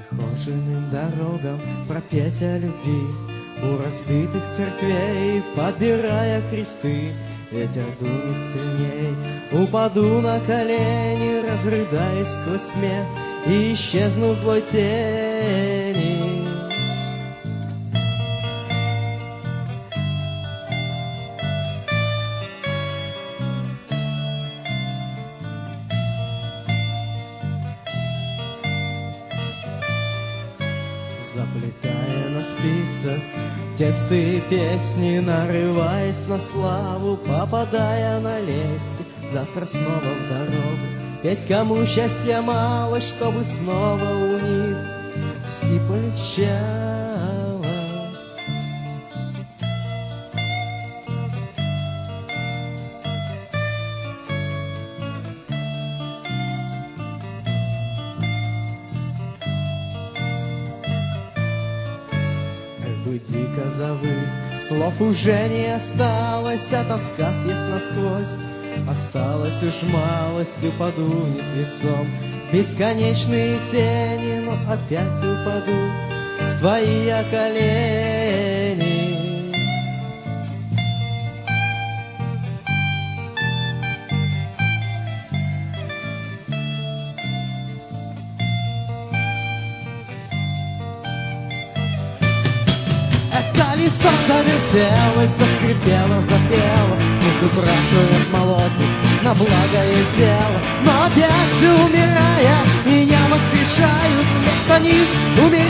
Прохоженным дорогам пропеть о любви, у разбитых церквей подбирая кресты. Ветер дунет сильней, упаду на колени, разрыдаясь сквозь смех, и исчезну в злой тени. Заплетая на спицах тексты и песни, нарываясь на славу, попадая на лести, завтра снова в дорогу. Ведь кому счастья мало, чтобы снова у них и полегчало. Дико завыть, слов уже не осталось, а тоска съест насквозь. Осталось уж малость, упаду вниз лицом, бесконечные тени, но опять упаду в твои я колени. Колесо завертелось, заскрипело, запело, между красную молотит на благое дело. Но опять умирая, меня воскрешают, вместо них умирают.